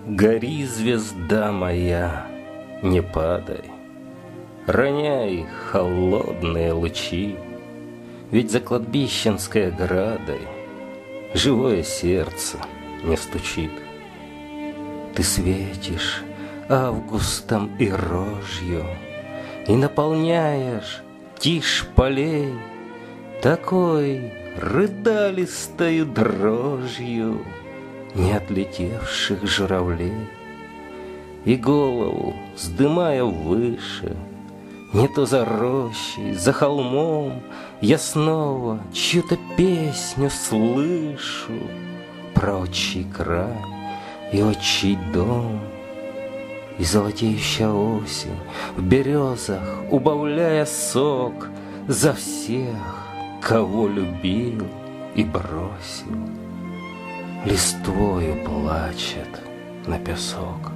Гори, звезда моя, не падай, роняй холодные лучи, ведь за кладбищенской оградой живое сердце не стучит. Ты светишь августом и рожью и наполняешь тишь полей такой рыдалистою дрожью не отлетевших журавлей. И голову, вздымая выше, не то за рощей, за холмом, я снова чью-то песню слышу про отчий край и отчий дом. И золотеющая осень в березах, убавляя сок, за всех, кого любил и бросил, листвою плачет на песок.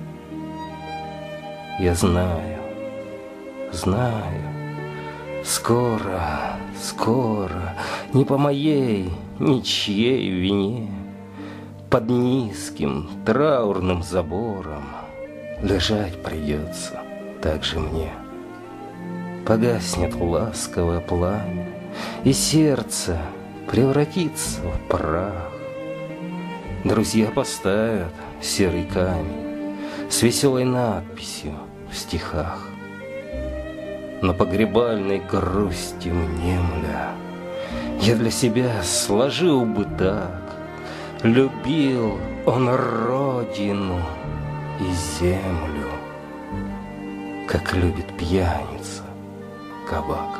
Я знаю, скоро, скоро, не по моей, ничьей вине, под низким траурным забором лежать придется также мне. Погаснет ласковое пламя, и сердце превратится в прах. Друзья поставят серый камень с веселой надписью в стихах. Но погребальной грустью внемля я для себя сложил бы так: любил он родину и землю, как любит пьяница кабак.